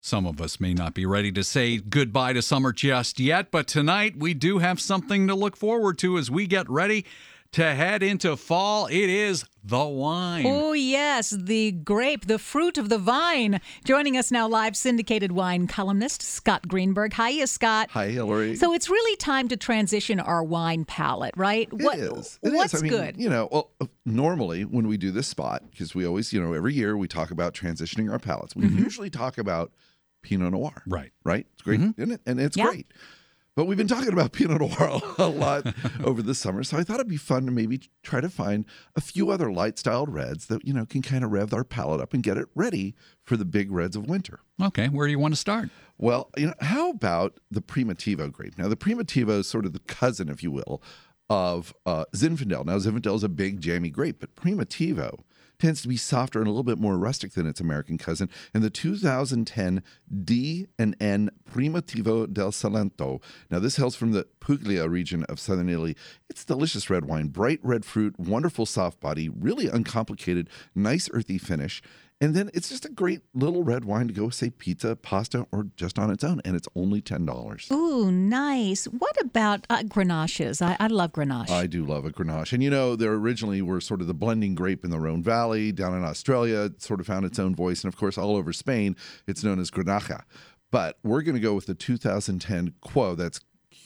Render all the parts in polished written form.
Some of us may not be ready to say goodbye to summer just yet, but tonight we do have something to look forward to as we get ready to head into fall. It is the wine. Oh, yes, the grape, the fruit of the vine. Joining us now live, syndicated wine columnist Scott Greenberg. Hiya, Scott. Hi, Hillary. So it's really time to transition our wine palate, right? It is. What's good? Normally when we do this spot, because we always, every year we talk about transitioning our palates. We usually talk about Pinot Noir. Right. It's great, isn't it? And it's great. But we've been talking about Pinot Noir a lot over the summer, so I thought it'd be fun to maybe try to find a few other light-styled reds that, can kind of rev our palate up and get it ready for the big reds of winter. Okay, where do you want to start? Well, how about the Primitivo grape? Now, the Primitivo is sort of the cousin, if you will, of Zinfandel. Now, Zinfandel is a big, jammy grape, but Primitivo tends to be softer and a little bit more rustic than its American cousin. And the 2010 D&N Primitivo del Salento. Now, this hails from the Puglia region of southern Italy. It's delicious red wine, bright red fruit, wonderful soft body, really uncomplicated, nice earthy finish. And then it's just a great little red wine to go with, say, pizza, pasta, or just on its own. And it's only $10. Ooh, nice. What about Grenaches? I love Grenache. I do love a Grenache. And, they originally were sort of the blending grape in the Rhone Valley. Down in Australia, it sort of found its own voice. And, of course, all over Spain, it's known as Grenache. But we're going to go with the 2010 Quo. That's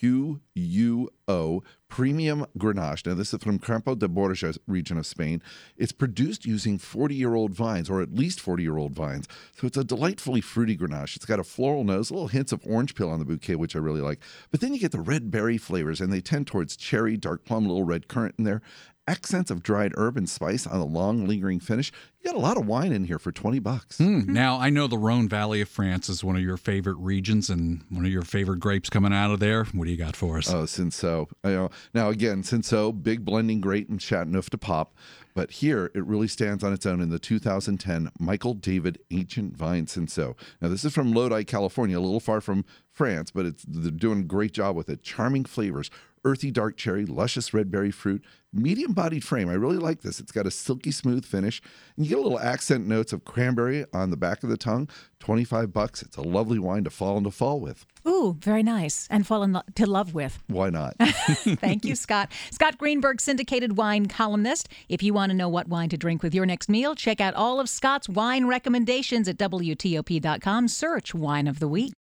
QUO Premium Grenache. Now, this is from Campo de Borja region of Spain. It's produced using 40-year-old vines, or at least 40-year-old vines. So it's a delightfully fruity Grenache. It's got a floral nose, little hints of orange peel on the bouquet, which I really like. But then you get the red berry flavors, and they tend towards cherry, dark plum, little red currant in there. Accents of dried herb and spice on the long, lingering finish. You got a lot of wine in here for $20. Now, I know the Rhone Valley of France is one of your favorite regions and one of your favorite grapes coming out of there. What do you got for us? Oh, Cinsault. Now, again, Cinsault, big blending grape and Chateauneuf de Pop. But here, it really stands on its own in the 2010 Michael David Ancient Vine Cinsault. Now, this is from Lodi, California, a little far from France, but they're doing a great job with it. Charming flavors, earthy dark cherry, luscious red berry fruit, medium-bodied frame. I really like this. It's got a silky smooth finish. And you get a little accent notes of cranberry on the back of the tongue. $25. It's a lovely wine to fall into fall with. Ooh, very nice. And fall in to love with. Why not? Thank you, Scott. Scott Greenberg, syndicated wine columnist. If you want to know what wine to drink with your next meal, check out all of Scott's wine recommendations at WTOP.com. Search Wine of the Week.